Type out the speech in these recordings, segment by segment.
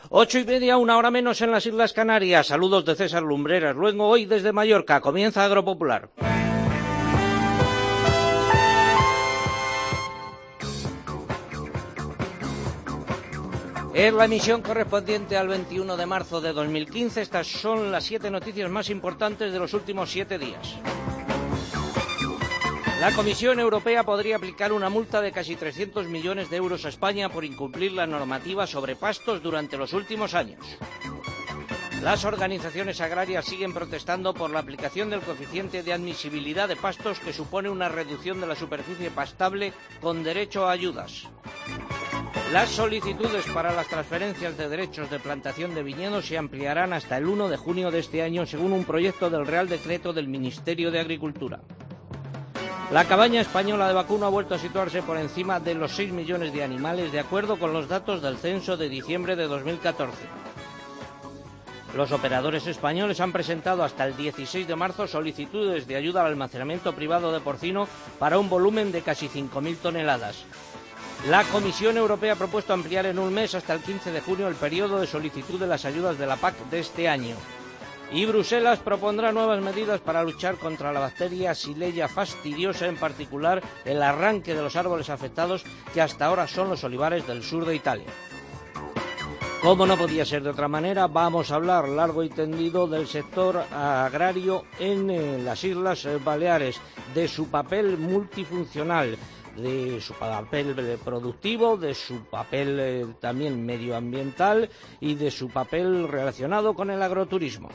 8:30, una hora menos en las Islas Canarias. Saludos de César Lumbreras. Luego, hoy desde Mallorca, comienza Agropopular. Es la emisión correspondiente al 21 de marzo de 2015. Estas son las 7 noticias más importantes de los últimos 7 días. La Comisión Europea podría aplicar una multa de casi 300 millones de euros a España por incumplir la normativa sobre pastos durante los últimos años. Las organizaciones agrarias siguen protestando por la aplicación del coeficiente de admisibilidad de pastos, que supone una reducción de la superficie pastable con derecho a ayudas. Las solicitudes para las transferencias de derechos de plantación de viñedos se ampliarán hasta el 1 de junio de este año, según un proyecto del Real Decreto del Ministerio de Agricultura. La cabaña española de vacuno ha vuelto a situarse por encima de los 6 millones de animales, de acuerdo con los datos del censo de diciembre de 2014. Los operadores españoles han presentado hasta el 16 de marzo solicitudes de ayuda al almacenamiento privado de porcino para un volumen de casi 5.000 toneladas. La Comisión Europea ha propuesto ampliar en un mes, hasta el 15 de junio, el periodo de solicitud de las ayudas de la PAC de este año. Y Bruselas propondrá nuevas medidas para luchar contra la bacteria Xylella fastidiosa, en particular el arranque de los árboles afectados, que hasta ahora son los olivares del sur de Italia. Como no podía ser de otra manera, vamos a hablar largo y tendido del sector agrario en las Islas Baleares, de su papel multifuncional, de su papel productivo, de su papel también medioambiental y de su papel relacionado con el agroturismo.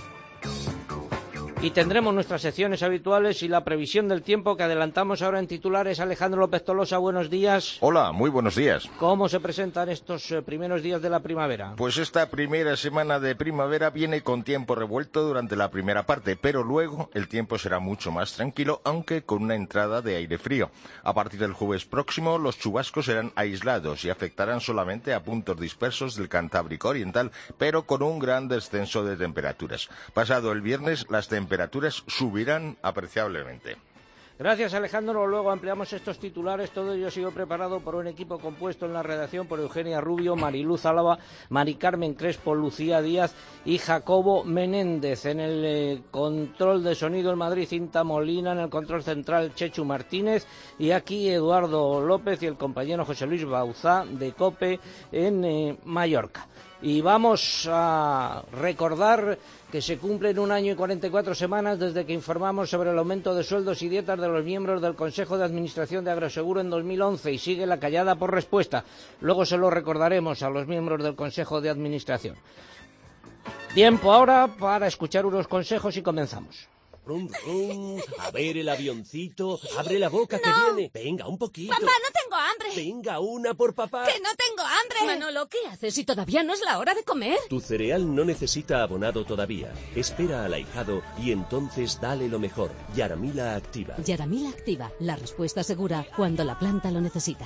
Y tendremos nuestras secciones habituales y la previsión del tiempo, que adelantamos ahora en titulares. Alejandro López Tolosa, buenos días. Hola, muy buenos días. ¿Cómo se presentan estos primeros días de la primavera? Pues esta primera semana de primavera viene con tiempo revuelto durante la primera parte, pero luego el tiempo será mucho más tranquilo, aunque con una entrada de aire frío. A partir del jueves próximo, los chubascos serán aislados y afectarán solamente a puntos dispersos del Cantábrico Oriental, pero con un gran descenso de temperaturas. Pasado el viernes, las temperaturas subirán apreciablemente. Gracias, Alejandro. Luego ampliamos estos titulares. Todo ello ha sido preparado por un equipo compuesto en la redacción por Eugenia Rubio, Mariluz Álava, Mari Carmen Crespo, Lucía Díaz y Jacobo Menéndez. En el control de sonido en Madrid, Cinta Molina. En el control central, Chechu Martínez. Y aquí Eduardo López y el compañero José Luis Bauzá, de COPE, en Mallorca. Y vamos a recordar que se cumplen 1 año y 44 semanas desde que informamos sobre el aumento de sueldos y dietas de los miembros del Consejo de Administración de Agroseguro en 2011, y sigue la callada por respuesta. Luego se lo recordaremos a los miembros del Consejo de Administración. Tiempo ahora para escuchar unos consejos y comenzamos. Rum, rum, a ver el avioncito, abre la boca, no. Que viene. Venga, un poquito. Papá, no tengo hambre. Venga, una por papá. Que no tengo hambre. Manolo, ¿qué haces si todavía no es la hora de comer? Tu cereal no necesita abonado todavía. Espera al ahijado y entonces dale lo mejor. Yaramila Activa. Yaramila Activa, la respuesta segura cuando la planta lo necesita.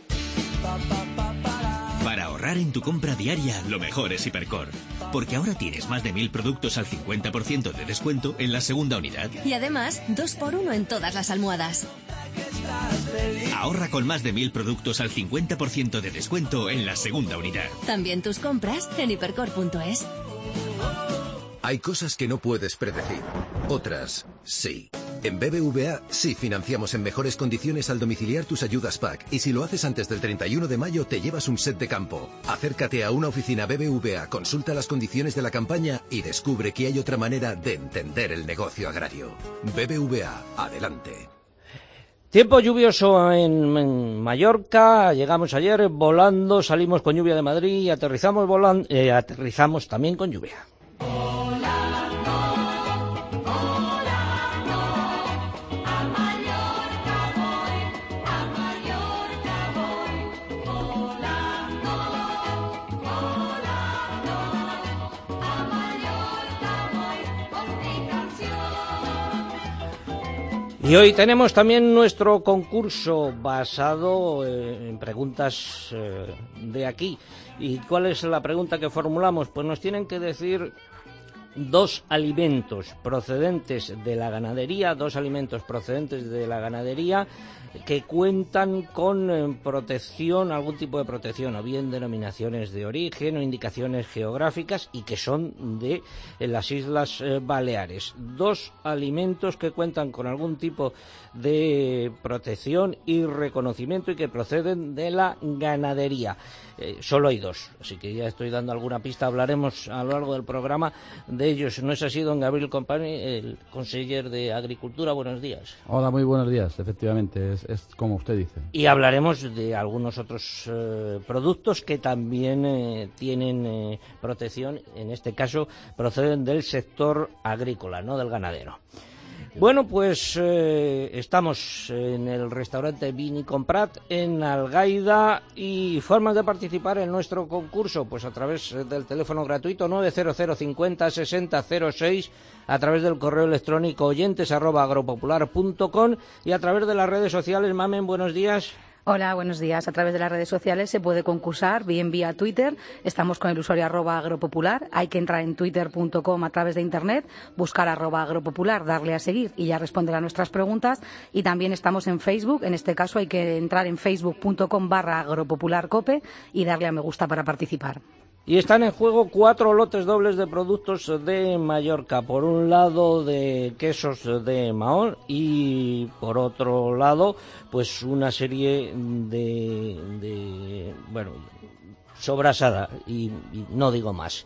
Para ahorrar en tu compra diaria, lo mejor es Hipercor. Porque ahora tienes más de 1.000 productos al 50% de descuento en la segunda unidad. Y además, 2x1 en todas las almohadas. Ahorra con más de 1.000 productos al 50% de descuento en la segunda unidad. También tus compras en hipercor.es. Hay cosas que no puedes predecir. Otras, sí. En BBVA sí financiamos en mejores condiciones al domiciliar tus ayudas PAC, y si lo haces antes del 31 de mayo te llevas un set de campo. Acércate a una oficina BBVA, consulta las condiciones de la campaña y descubre que hay otra manera de entender el negocio agrario. BBVA, adelante. Tiempo lluvioso en Mallorca. Llegamos ayer volando, salimos con lluvia de Madrid y aterrizamos también con lluvia. Y hoy tenemos también nuestro concurso basado en preguntas de aquí. ¿Y cuál es la pregunta que formulamos? Pues nos tienen que decir dos alimentos procedentes de la ganadería, que cuentan con protección, algún tipo de protección, o bien denominaciones de origen o indicaciones geográficas, y que son de las Islas Baleares. Dos alimentos que cuentan con algún tipo de protección y reconocimiento y que proceden de la ganadería. Solo hay dos, así que ya estoy dando alguna pista. Hablaremos a lo largo del programa de ellos. ¿No es así, don Gabriel Company, el conseller de Agricultura? Buenos días. Hola, muy buenos días. Efectivamente, es como usted dice. Y hablaremos de algunos otros productos que también tienen protección. En este caso, proceden del sector agrícola, no del ganadero. Bueno, pues estamos en el restaurante Vini Comprat en Algaida, y formas de participar en nuestro concurso, pues a través del teléfono gratuito 900 50 60 06, a través del correo electrónico oyentes@agropopular.com y a través de las redes sociales. Mamen, buenos días. Hola, buenos días. A través de las redes sociales se puede concursar, bien vía Twitter. Estamos con el usuario @agropopular. Hay que entrar en twitter.com a través de internet, buscar @agropopular, darle a seguir y ya responder a nuestras preguntas. Y también estamos en Facebook. En este caso hay que entrar en facebook.com/agropopularcope y darle a me gusta para participar. Y están en juego 4 lotes dobles de productos de Mallorca. Por un lado, de quesos de Mahón, y por otro lado, pues una serie de sobrasada, y no digo más.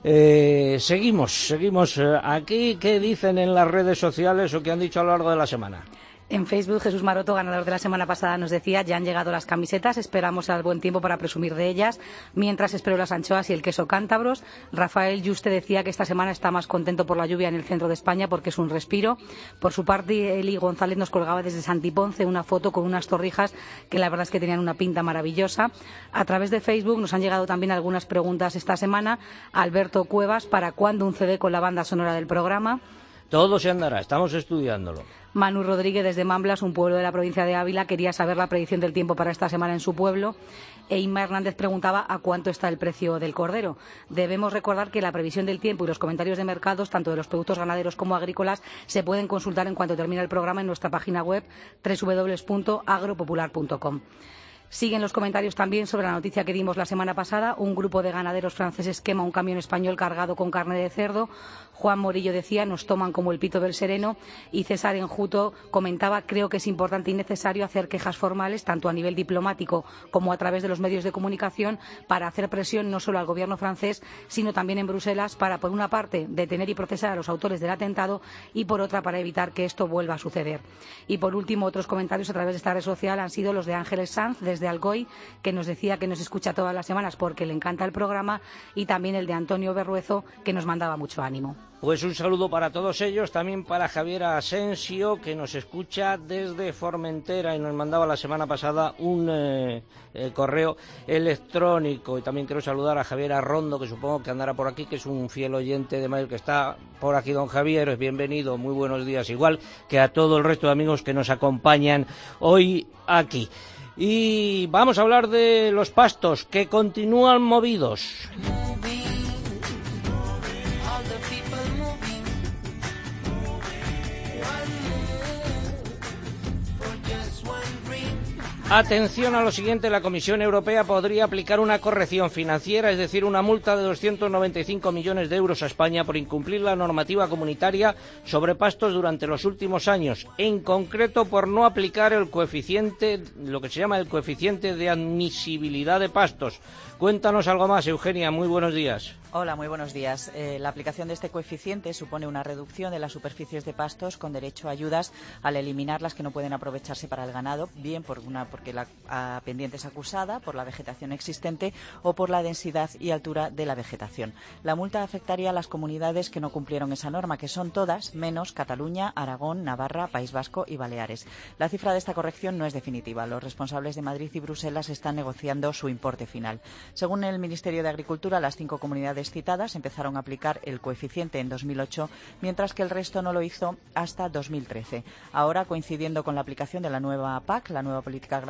Seguimos aquí. ¿Qué dicen en las redes sociales o qué han dicho a lo largo de la semana? En Facebook, Jesús Maroto, ganador de la semana pasada, nos decía: ya han llegado las camisetas, esperamos al buen tiempo para presumir de ellas, mientras espero las anchoas y el queso cántabros. Rafael Yuste decía que esta semana está más contento por la lluvia en el centro de España porque es un respiro. Por su parte, Eli González nos colgaba desde Santiponce una foto con unas torrijas que la verdad es que tenían una pinta maravillosa. A través de Facebook nos han llegado también algunas preguntas esta semana. Alberto Cuevas: ¿para cuándo un CD con la banda sonora del programa? Todo se andará, estamos estudiándolo. Manu Rodríguez desde Mamblas, un pueblo de la provincia de Ávila, quería saber la predicción del tiempo para esta semana en su pueblo. E Inma Hernández preguntaba a cuánto está el precio del cordero. Debemos recordar que la previsión del tiempo y los comentarios de mercados, tanto de los productos ganaderos como agrícolas, se pueden consultar en cuanto termine el programa en nuestra página web www.agropopular.com. Siguen los comentarios también sobre la noticia que dimos la semana pasada. Un grupo de ganaderos franceses quema un camión español cargado con carne de cerdo. Juan Morillo decía: nos toman como el pito del sereno. Y César Enjuto comentaba: creo que es importante y necesario hacer quejas formales, tanto a nivel diplomático como a través de los medios de comunicación, para hacer presión no solo al gobierno francés, sino también en Bruselas, para, por una parte, detener y procesar a los autores del atentado, y por otra, para evitar que esto vuelva a suceder. Y por último, otros comentarios a través de esta red social han sido los de Ángeles Sanz desde Alcoy, que nos decía que nos escucha todas las semanas porque le encanta el programa, y también el de Antonio Berruezo, que nos mandaba mucho ánimo. Pues un saludo para todos ellos, también para Javier Asensio, que nos escucha desde Formentera y nos mandaba la semana pasada un correo electrónico. Y también quiero saludar a Javier Arrondo, que supongo que andará por aquí, que es un fiel oyente de Mayo, que está por aquí. Don Javier, es bienvenido, muy buenos días, igual que a todo el resto de amigos que nos acompañan hoy aquí. Y vamos a hablar de los pastos, que continúan movidos. Atención a lo siguiente: la Comisión Europea podría aplicar una corrección financiera, es decir, una multa de 295 millones de euros a España por incumplir la normativa comunitaria sobre pastos durante los últimos años, en concreto por no aplicar el coeficiente, lo que se llama el coeficiente de admisibilidad de pastos. Cuéntanos algo más, Eugenia, muy buenos días. Hola, muy buenos días. La aplicación de este coeficiente supone una reducción de las superficies de pastos con derecho a ayudas al eliminar las que no pueden aprovecharse para el ganado, bien porque la pendiente es acusada, por la vegetación existente o por la densidad y altura de la vegetación. La multa afectaría a las comunidades que no cumplieron esa norma, que son todas, menos Cataluña, Aragón, Navarra, País Vasco y Baleares. La cifra de esta corrección no es definitiva. Los responsables de Madrid y Bruselas están negociando su importe final. Según el Ministerio de Agricultura, las 5 comunidades citadas empezaron a aplicar el coeficiente en 2008, mientras que el resto no lo hizo hasta 2013. Ahora, coincidiendo con la aplicación de la nueva PAC, la nueva Política Agraria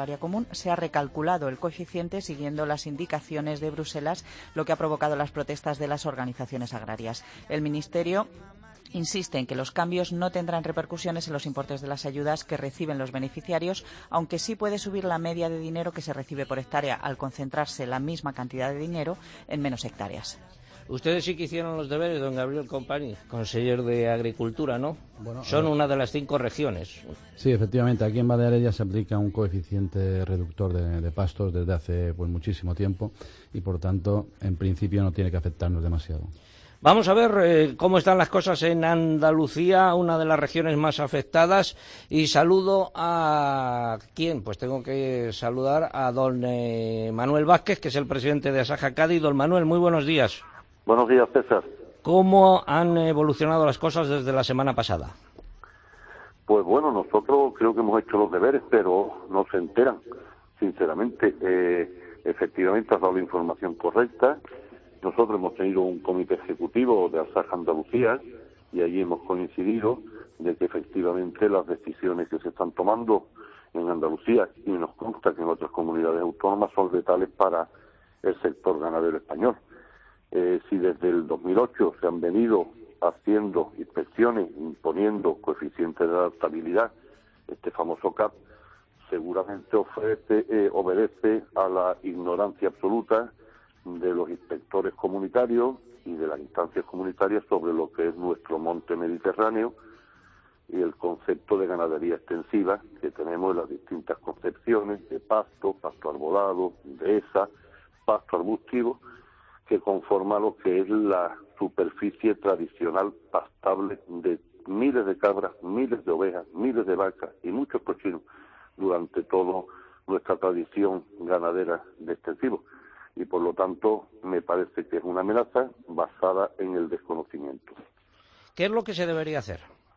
agraria común, se ha recalculado el coeficiente siguiendo las indicaciones de Bruselas, lo que ha provocado las protestas de las organizaciones agrarias. El Ministerio insiste en que los cambios no tendrán repercusiones en los importes de las ayudas que reciben los beneficiarios, aunque sí puede subir la media de dinero que se recibe por hectárea al concentrarse la misma cantidad de dinero en menos hectáreas. Ustedes sí que hicieron los deberes, don Gabriel Company, consejero de Agricultura, ¿no? Bueno, son una de las 5 regiones. Sí, efectivamente. Aquí en Baleares ya se aplica un coeficiente reductor de pastos desde hace muchísimo tiempo y, por tanto, en principio no tiene que afectarnos demasiado. Vamos a ver cómo están las cosas en Andalucía, una de las regiones más afectadas, y saludo a... ¿quién? Pues tengo que saludar a don Manuel Vázquez, que es el presidente de Asaja Cádiz. Don Manuel, muy buenos días. Buenos días, César. ¿Cómo han evolucionado las cosas desde la semana pasada? Pues bueno, nosotros creo que hemos hecho los deberes, pero no se enteran, sinceramente. Efectivamente, has dado la información correcta. Nosotros hemos tenido un comité ejecutivo de Asaja Andalucía y allí hemos coincidido de que efectivamente las decisiones que se están tomando en Andalucía, y nos consta que en otras comunidades autónomas, son letales para el sector ganadero español. Si desde el 2008 se han venido haciendo inspecciones, imponiendo coeficientes de adaptabilidad, este famoso CAP, seguramente obedece a la ignorancia absoluta de los inspectores comunitarios y de las instancias comunitarias sobre lo que es nuestro monte mediterráneo y el concepto de ganadería extensiva que tenemos en las distintas concepciones de pasto, pasto arbolado, dehesa, pasto arbustivo, que conforma lo que es la superficie tradicional pastable de miles de cabras, miles de ovejas, miles de vacas y muchos cochinos durante toda nuestra tradición ganadera de extensivo. Y por lo tanto me parece que es una amenaza basada en el desconocimiento. ¿Qué es lo que se debería hacer?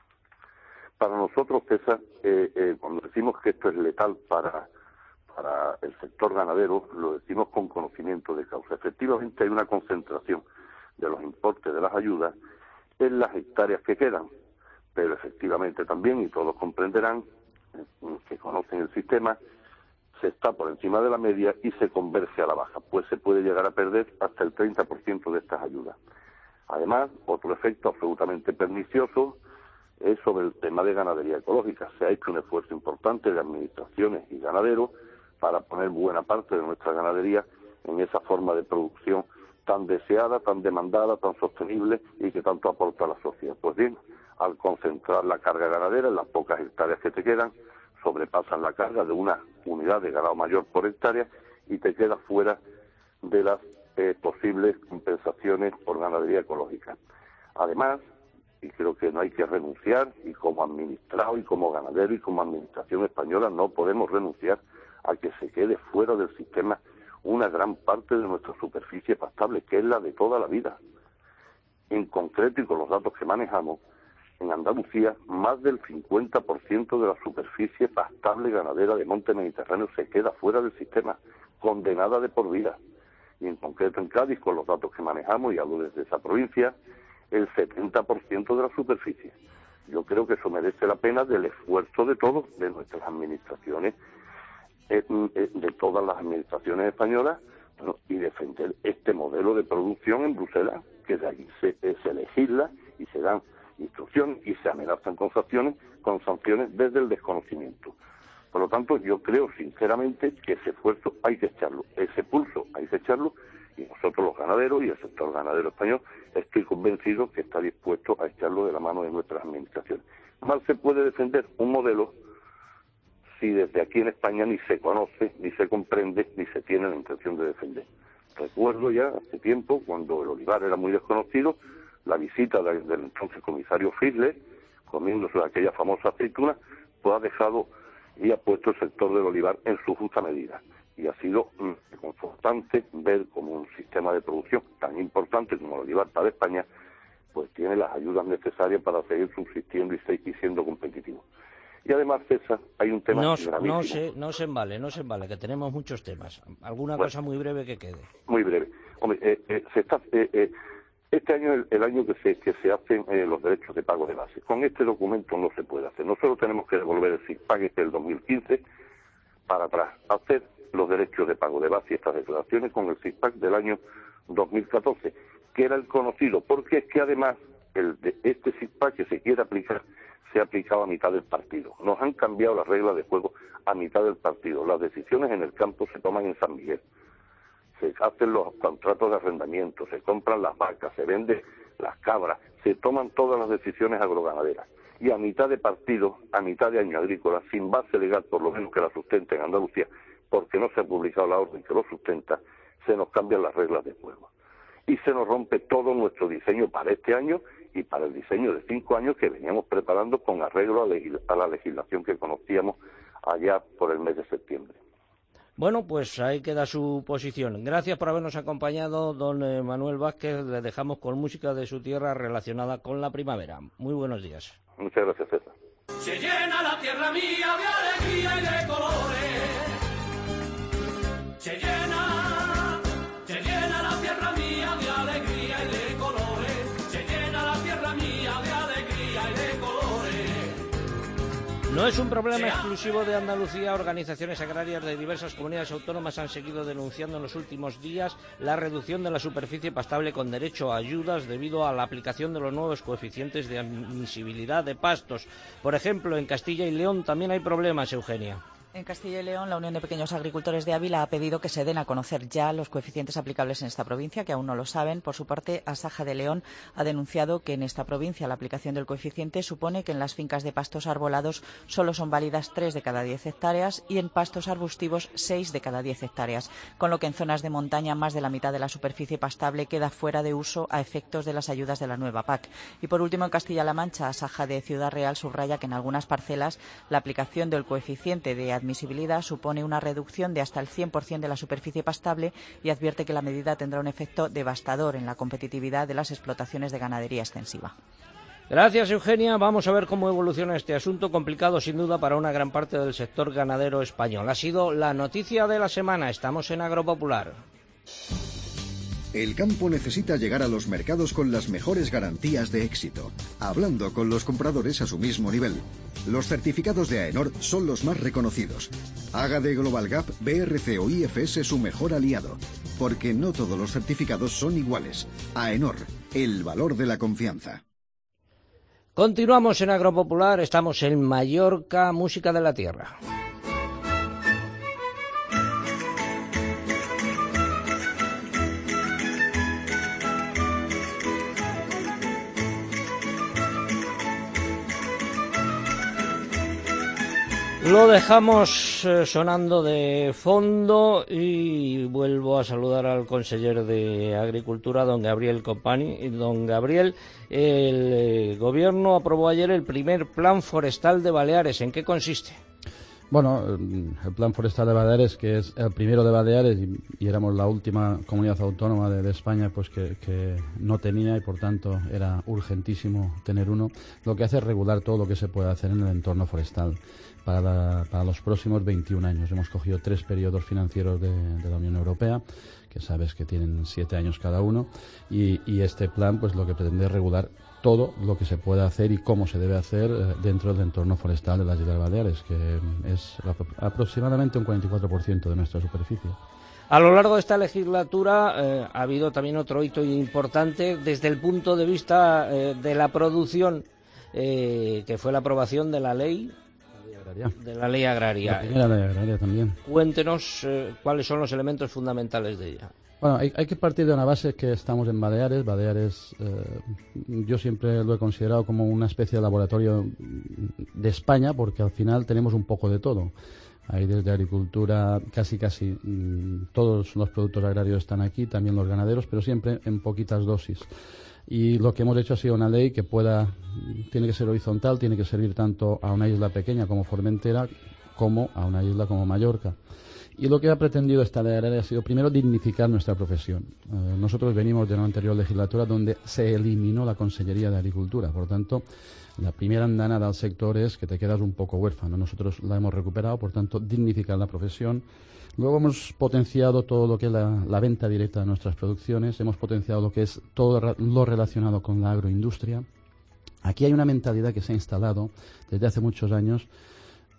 Para nosotros, César, cuando decimos que esto es letal para el sector ganadero, lo decimos con conocimiento de causa. Efectivamente hay una concentración de los importes de las ayudas en las hectáreas que quedan, pero efectivamente también, y todos comprenderán, que conocen el sistema, se está por encima de la media y se converge a la baja, pues se puede llegar a perder hasta el 30% de estas ayudas. Además, otro efecto absolutamente pernicioso es sobre el tema de ganadería ecológica. Se ha hecho un esfuerzo importante de administraciones y ganaderos para poner buena parte de nuestra ganadería en esa forma de producción tan deseada, tan demandada, tan sostenible y que tanto aporta a la sociedad. Pues bien, al concentrar la carga ganadera en las pocas hectáreas que te quedan, sobrepasan la carga de una unidad de ganado mayor por hectárea y te quedas fuera de las posibles compensaciones por ganadería ecológica. Además, y creo que no hay que renunciar, y como administrado, y como ganadero, y como administración española, no podemos renunciar a que se quede fuera del sistema una gran parte de nuestra superficie pastable, que es la de toda la vida. En concreto, y con los datos que manejamos, en Andalucía, más del 50% de la superficie pastable ganadera de monte mediterráneo se queda fuera del sistema, condenada de por vida. Y en concreto en Cádiz, con los datos que manejamos, y hablo desde esa provincia, el 70% de la superficie. Yo creo que eso merece la pena del esfuerzo de todos, de nuestras administraciones, de todas las administraciones españolas, y defender este modelo de producción en Bruselas, que de allí se legisla y se dan instrucciones y se amenazan con sanciones desde el desconocimiento. Por lo tanto, yo creo sinceramente que ese esfuerzo hay que echarlo, ese pulso hay que echarlo, y nosotros los ganaderos y el sector ganadero español estoy convencido que está dispuesto a echarlo de la mano de nuestras administraciones. Mal se puede defender un modelo si desde aquí en España ni se conoce, ni se comprende, ni se tiene la intención de defender. Recuerdo ya hace tiempo, cuando el olivar era muy desconocido, la visita del entonces comisario Fiedler, comiéndose aquella famosa aceituna, pues ha dejado y ha puesto el sector del olivar en su justa medida. Y ha sido confortante ver cómo un sistema de producción tan importante como el olivar para España, pues tiene las ayudas necesarias para seguir subsistiendo y siendo competitivo. Y además, César, hay un tema gravísimo. No se embale, que tenemos muchos temas. ¿Alguna cosa muy breve que quede? Muy breve. Hombre, este año es el año que se hacen los derechos de pago de base. Con este documento no se puede hacer. Nosotros tenemos que devolver el SISPAG del 2015 para atrás, hacer los derechos de pago de base y estas declaraciones con el SISPAC del año 2014, que era el conocido, porque es que además este SISPAC que se quiere aplicar se ha aplicado a mitad del partido. Nos han cambiado las reglas de juego a mitad del partido. Las decisiones en el campo se toman en San Miguel. Se hacen los contratos de arrendamiento, se compran las vacas, se venden las cabras, se toman todas las decisiones agroganaderas. Y a mitad de partido, a mitad de año agrícola, sin base legal, por lo menos que la sustente en Andalucía, porque no se ha publicado la orden que lo sustenta, se nos cambian las reglas de juego. Y se nos rompe todo nuestro diseño para este año y para el diseño de 5 años que veníamos preparando con arreglo a la legislación que conocíamos allá por el mes de septiembre. Bueno, pues ahí queda su posición. Gracias por habernos acompañado, don Manuel Vázquez. Le dejamos con música de su tierra relacionada con la primavera. Muy buenos días. Muchas gracias, César. Se llena la tierra mía de alegría y de colores. Se llena la tierra mía de alegría y de colores. Se llena la tierra mía de alegría y de colores. No es un problema exclusivo de Andalucía. Organizaciones agrarias de diversas comunidades autónomas han seguido denunciando en los últimos días la reducción de la superficie pastable con derecho a ayudas debido a la aplicación de los nuevos coeficientes de admisibilidad de pastos. Por ejemplo, en Castilla y León también hay problemas, Eugenia. En Castilla y León, la Unión de Pequeños Agricultores de Ávila ha pedido que se den a conocer ya los coeficientes aplicables en esta provincia, que aún no lo saben. Por su parte, Asaja de León ha denunciado que en esta provincia la aplicación del coeficiente supone que en las fincas de pastos arbolados solo son válidas 3 de cada 10 hectáreas y en pastos arbustivos 6 de cada 10 hectáreas, con lo que en zonas de montaña más de la mitad de la superficie pastable queda fuera de uso a efectos de las ayudas de la nueva PAC. Y por último, en Castilla-La Mancha, Asaja de Ciudad Real subraya que en algunas parcelas la aplicación del coeficiente de admisibilidad supone una reducción de hasta el 100% de la superficie pastable y advierte que la medida tendrá un efecto devastador en la competitividad de las explotaciones de ganadería extensiva. Gracias, Eugenia. Vamos a ver cómo evoluciona este asunto, complicado sin duda para una gran parte del sector ganadero español. Ha sido la noticia de la semana. Estamos en Agropopular. El campo necesita llegar a los mercados con las mejores garantías de éxito, hablando con los compradores a su mismo nivel. Los certificados de AENOR son los más reconocidos. Haga de Global Gap, BRC o IFS su mejor aliado, porque no todos los certificados son iguales. AENOR, el valor de la confianza. Continuamos en Agropopular, estamos en Mallorca, música de la tierra. Lo dejamos sonando de fondo y vuelvo a saludar al conseller de Agricultura, don Gabriel Company. Don Gabriel, el Gobierno aprobó ayer el primer Plan Forestal de Baleares. ¿En qué consiste? Bueno, el Plan Forestal de Baleares, que es el primero de Baleares y éramos la última comunidad autónoma de España pues que no tenía y por tanto era urgentísimo tener uno, lo que hace es regular todo lo que se puede hacer en el entorno forestal. Para los próximos 21 años. Hemos cogido 3 periodos financieros de la Unión Europea, que sabes que tienen 7 años cada uno, y este plan pues lo que pretende es regular todo lo que se puede hacer y cómo se debe hacer dentro del entorno forestal de las Islas Baleares, que es aproximadamente un 44% de nuestra superficie. A lo largo de esta legislatura ha habido también otro hito importante desde el punto de vista de la producción, que fue la aprobación de la ley agraria. La primera ley agraria también. Cuéntenos cuáles son los elementos fundamentales de ella. Bueno, hay que partir de una base que estamos en Baleares. Baleares yo siempre lo he considerado como una especie de laboratorio de España, porque al final tenemos un poco de todo. Hay desde agricultura, casi todos los productos agrarios están aquí, también los ganaderos, pero siempre en poquitas dosis. Y lo que hemos hecho ha sido una ley que tiene que ser horizontal, tiene que servir tanto a una isla pequeña como Formentera, como a una isla como Mallorca. Y lo que ha pretendido esta ley agraria ha sido primero dignificar nuestra profesión. Nosotros venimos de una anterior legislatura donde se eliminó la Consellería de Agricultura, por tanto, la primera andanada al sector es que te quedas un poco huérfano. Nosotros la hemos recuperado, por tanto, dignificar la profesión. Luego hemos potenciado todo lo que es la venta directa de nuestras producciones, hemos potenciado lo que es todo lo relacionado con la agroindustria. Aquí hay una mentalidad que se ha instalado desde hace muchos años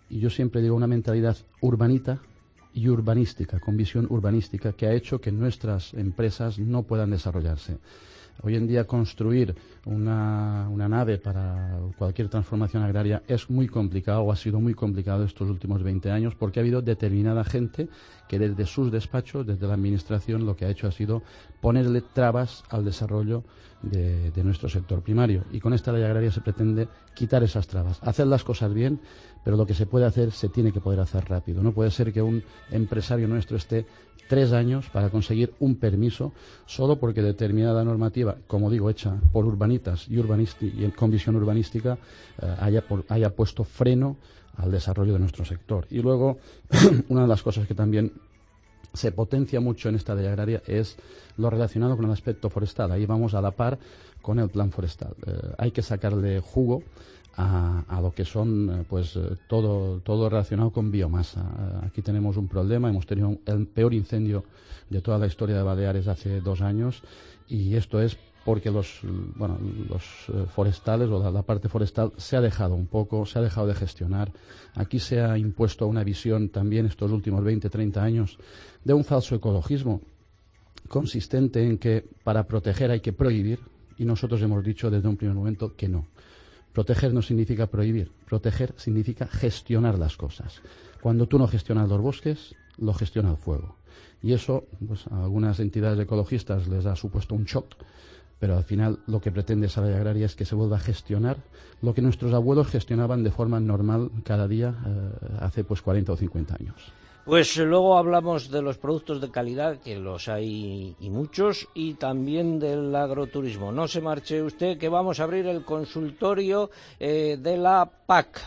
y yo siempre digo una mentalidad urbanita y urbanística, con visión urbanística, que ha hecho que nuestras empresas no puedan desarrollarse. Hoy en día construir una nave para cualquier transformación agraria es muy complicado, o ha sido muy complicado estos últimos 20 años, porque ha habido determinada gente que desde sus despachos, desde la administración, lo que ha hecho ha sido ponerle trabas al desarrollo de nuestro sector primario. Y con esta ley agraria se pretende quitar esas trabas, hacer las cosas bien, pero lo que se puede hacer se tiene que poder hacer rápido. No puede ser que un empresario nuestro esté 3 años para conseguir un permiso solo porque determinada normativa, como digo, hecha por urbanitas y con visión urbanística, haya puesto freno al desarrollo de nuestro sector. Y luego, una de las cosas que también se potencia mucho en esta ley agraria es lo relacionado con el aspecto forestal. Ahí vamos a la par con el plan forestal. Hay que sacarle jugo a lo que son todo relacionado con biomasa. Aquí tenemos un problema, hemos tenido el peor incendio de toda la historia de Baleares hace 2 años, y esto es porque los forestales o la parte forestal se ha dejado de gestionar. Aquí se ha impuesto una visión también estos últimos 20-30 años de un falso ecologismo consistente en que para proteger hay que prohibir, y nosotros hemos dicho desde un primer momento que no. Proteger no significa prohibir, proteger significa gestionar las cosas. Cuando tú no gestionas los bosques, lo gestiona el fuego. Y eso, pues, a algunas entidades ecologistas les ha supuesto un shock, pero al final lo que pretende esa ley agraria es que se vuelva a gestionar lo que nuestros abuelos gestionaban de forma normal cada día hace 40 o 50 años. Pues luego hablamos de los productos de calidad, que los hay y muchos, y también del agroturismo. No se marche usted, que vamos a abrir el consultorio de la PAC.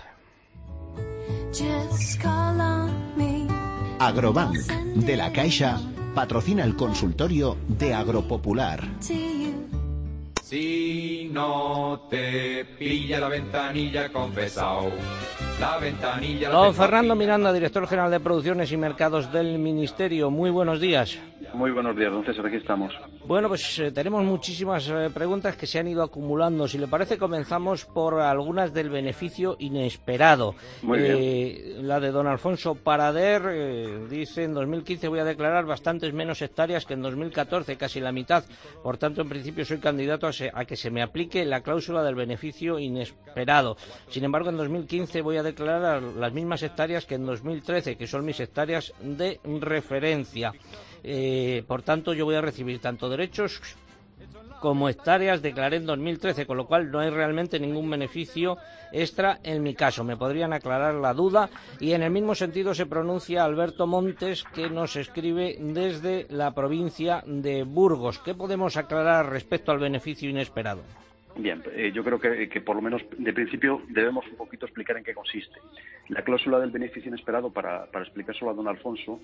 Agrobank, de la Caixa, patrocina el consultorio de Agropopular. Si no te pilla la ventanilla, confesao. La ventanilla. Don Fernando Miranda, director general de Producciones y Mercados del Ministerio. Muy buenos días. Muy buenos días, don César, aquí estamos. Bueno, pues tenemos muchísimas preguntas que se han ido acumulando. Si le parece, comenzamos por algunas del beneficio inesperado. Muy bien. La de don Alfonso Parader dice: en 2015 voy a declarar bastantes menos hectáreas que en 2014, casi la mitad. Por tanto, en principio soy candidato a que se me aplique la cláusula del beneficio inesperado. Sin embargo, en 2015 voy a declarar las mismas hectáreas que en 2013, que son mis hectáreas de referencia. Por tanto, yo voy a recibir tanto derechos como hectáreas. Declaré en 2013, con lo cual no hay realmente ningún beneficio extra en mi caso. ¿Me podrían aclarar la duda? Y en el mismo sentido se pronuncia Alberto Montes, que nos escribe desde la provincia de Burgos. ¿Qué podemos aclarar respecto al beneficio inesperado? Bien, yo creo que por lo menos de principio debemos un poquito explicar en qué consiste. La cláusula del beneficio inesperado, para explicárselo a don Alfonso,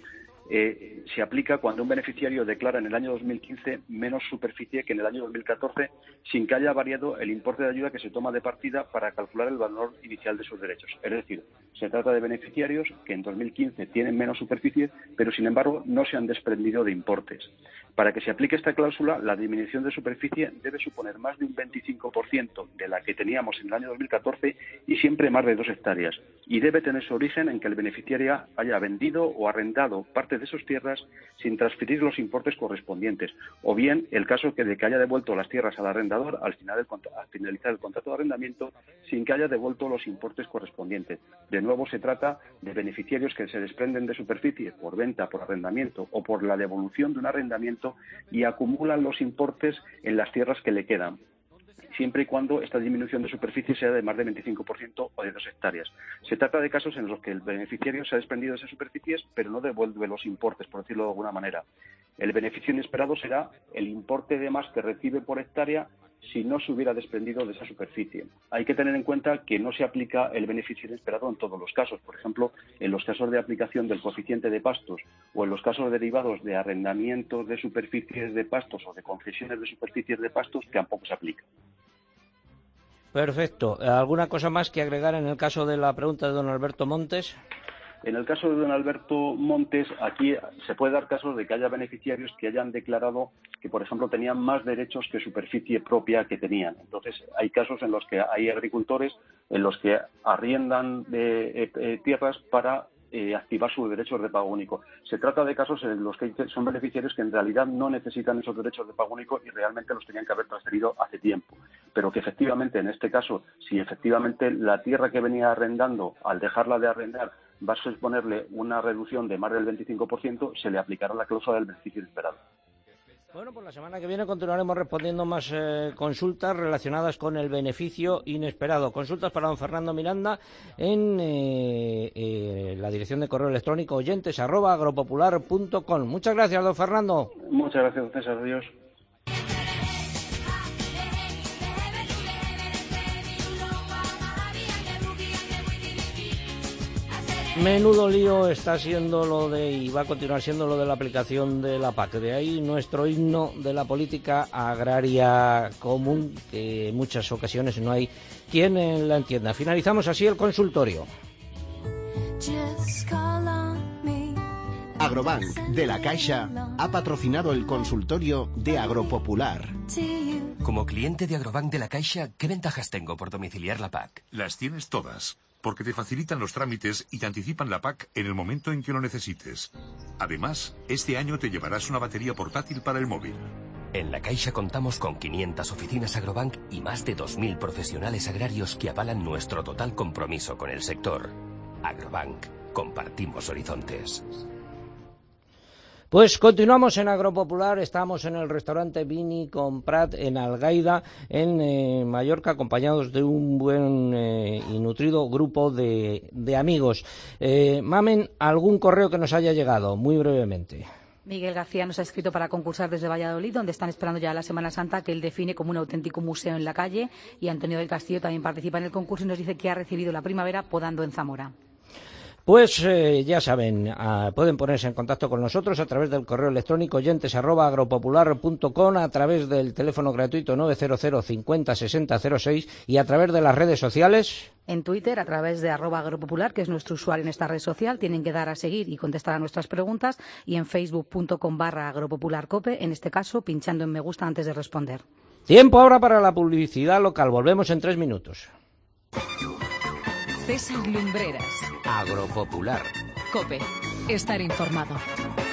se aplica cuando un beneficiario declara en el año 2015 menos superficie que en el año 2014, sin que haya variado el importe de ayuda que se toma de partida para calcular el valor inicial de sus derechos. Es decir, se trata de beneficiarios que en 2015 tienen menos superficie, pero sin embargo no se han desprendido de importes. Para que se aplique esta cláusula, la disminución de superficie debe suponer más de un 25% de la que teníamos en el año 2014 y siempre más de 2 hectáreas. Y debe tener su origen en que el beneficiario haya vendido o arrendado parte de sus tierras sin transferir los importes correspondientes, o bien el caso de que haya devuelto las tierras al arrendador al finalizar el contrato de arrendamiento sin que haya devuelto los importes correspondientes. De nuevo, se trata de beneficiarios que se desprenden de superficie por venta, por arrendamiento o por la devolución de un arrendamiento y acumulan los importes en las tierras que le quedan, siempre y cuando esta disminución de superficie sea de más de 25% o de 2 hectáreas. Se trata de casos en los que el beneficiario se ha desprendido de esas superficies, pero no devuelve los importes, por decirlo de alguna manera. El beneficio inesperado será el importe de más que recibe por hectárea si no se hubiera desprendido de esa superficie. Hay que tener en cuenta que no se aplica el beneficio inesperado en todos los casos. Por ejemplo, en los casos de aplicación del coeficiente de pastos o en los casos derivados de arrendamientos de superficies de pastos o de concesiones de superficies de pastos, tampoco se aplica. Perfecto. ¿Alguna cosa más que agregar en el caso de la pregunta de don Alberto Montes? En el caso de don Alberto Montes, aquí se puede dar casos de que haya beneficiarios que hayan declarado que, por ejemplo, tenían más derechos que superficie propia que tenían. Entonces, hay casos en los que hay agricultores en los que arriendan tierras para activar sus derechos de pago único. Se trata de casos en los que son beneficiarios que en realidad no necesitan esos derechos de pago único y realmente los tenían que haber transferido hace tiempo. Pero que efectivamente, en este caso, si efectivamente la tierra que venía arrendando, al dejarla de arrendar, va a suponerle una reducción de más del 25%, se le aplicará la cláusula del beneficio inesperado. Bueno, pues la semana que viene continuaremos respondiendo más consultas relacionadas con el beneficio inesperado. Consultas para don Fernando Miranda en la dirección de correo electrónico oyentes@agropopular.com. Muchas gracias, don Fernando. Muchas gracias, César. Adiós. Menudo lío está siendo lo de, y va a continuar siendo lo de la aplicación de la PAC. De ahí nuestro himno de la política agraria común, que en muchas ocasiones no hay quien la entienda. Finalizamos así el consultorio. Agrobank de La Caixa ha patrocinado el consultorio de Agropopular. Como cliente de Agrobank de La Caixa, ¿qué ventajas tengo por domiciliar la PAC? Las tienes todas, porque te facilitan los trámites y te anticipan la PAC en el momento en que lo necesites. Además, este año te llevarás una batería portátil para el móvil. En La Caixa contamos con 500 oficinas Agrobank y más de 2.000 profesionales agrarios que avalan nuestro total compromiso con el sector. Agrobank, compartimos horizontes. Pues continuamos en Agropopular, estamos en el restaurante Vini con Prat en Algaida, en Mallorca, acompañados de un buen y nutrido grupo de amigos. Mamen, ¿algún correo que nos haya llegado? Muy brevemente. Miguel García nos ha escrito para concursar desde Valladolid, donde están esperando ya la Semana Santa, que él define como un auténtico museo en la calle, y Antonio del Castillo también participa en el concurso y nos dice que ha recibido la primavera podando en Zamora. Pues ya saben, pueden ponerse en contacto con nosotros a través del correo electrónico oyentes@agropopular.com, a través del teléfono gratuito 900 50 60 06 y a través de las redes sociales. En Twitter, a través de @agropopular, que es nuestro usuario en esta red social, tienen que dar a seguir y contestar a nuestras preguntas, y en facebook.com/agropopularcope, en este caso pinchando en me gusta antes de responder. Tiempo ahora para la publicidad local, volvemos en 3 minutos. César Lumbreras. Agropopular. COPE. Estar informado.